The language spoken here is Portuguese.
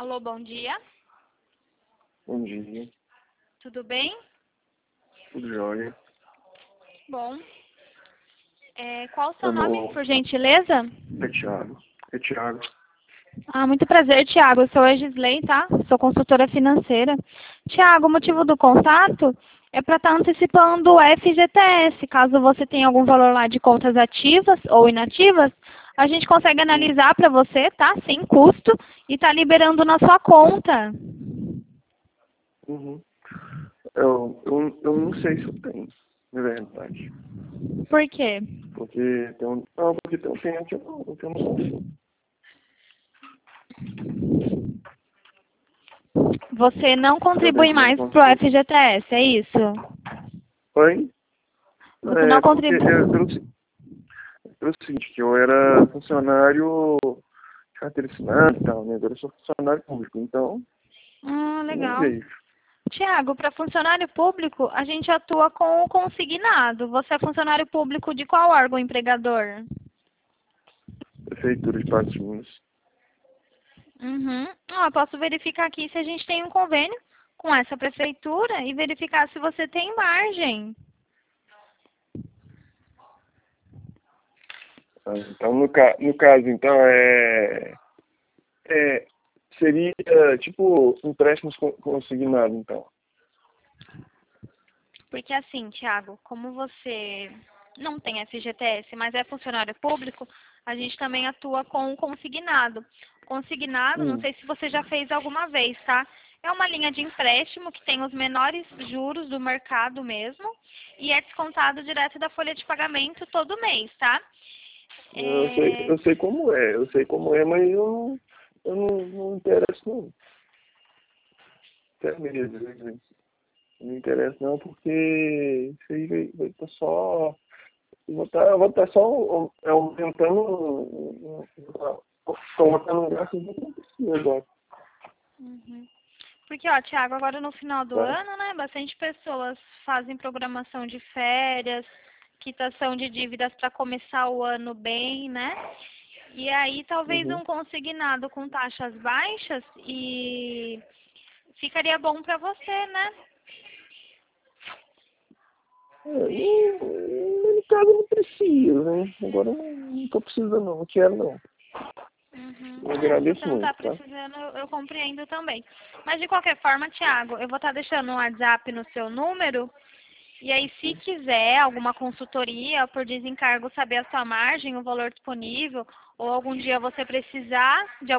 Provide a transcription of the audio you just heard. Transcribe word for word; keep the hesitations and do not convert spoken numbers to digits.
Alô, bom dia. Bom dia, Tudo bem? tudo jóia. Bom. É, qual o seu nome, Alô, por gentileza? é Thiago. É Thiago. Ah, muito prazer, Tiago. Eu sou a Gisley, tá? Sou consultora financeira. Tiago, o motivo do contato é para estar antecipando o F G T S. Caso você tenha algum valor lá de contas ativas ou inativas, a gente consegue analisar para você, tá? Sem custo e tá liberando na sua conta. Uhum. Eu, eu, eu não sei se eu tenho, na verdade. Por quê? Porque tem um, não, porque tem um tempo que eu não, que eu não consigo. Você não Deixa eu ver contribui como é que mais pro consigo. F G T S, é isso? Oi? Você não É, porque contribui. eu, pelo, se- pelo seguinte, que eu era funcionário de carteira assinada e tal, né? Agora eu sou funcionário público, então Ah, eu não legal. vejo. Tiago, para funcionário público, a gente atua com o consignado. Você é funcionário público de qual órgão empregador? Prefeitura de Patos de Minas. Uhum. Ah, eu posso verificar aqui se a gente tem um convênio com essa prefeitura e verificar se você tem margem. Ah, então, no, ca, no caso, então, é, é seria tipo empréstimos con- consignados, então. Porque assim, Tiago, como você não tem F G T S, mas é funcionário público, a gente também atua com o consignado. Consignado, não Hum. sei se você já fez alguma vez, tá? É uma linha de empréstimo que tem os menores juros do mercado mesmo e é descontado direto da folha de pagamento todo mês, tá? Eu sei, É... eu sei como é, eu sei como é, mas eu não, eu não, não me interesso não. Até mesmo, né? Não me interessa não, porque isso aí vai vai estar só. Eu vou estar vou estar só é, aumentando. Estou botando um gasto que não precisa agora. Uhum. Porque, ó, Tiago, agora no final do Tá? ano, né, bastante pessoas fazem programação de férias, quitação de dívidas para começar o ano bem, né? E aí talvez Uhum. um consignado com taxas baixas e ficaria bom para você, né? É, não, no caso eu não preciso, né? Agora eu não, não tô precisando não, não quero não. Uhum. Eu É, se você agradeço não está muito, tá? precisando, eu eu compreendo também. Mas de qualquer forma, Tiago, eu vou estar deixando um WhatsApp no seu número. E aí, se quiser alguma consultoria por desencargo, saber a sua margem, o valor disponível, ou algum dia você precisar de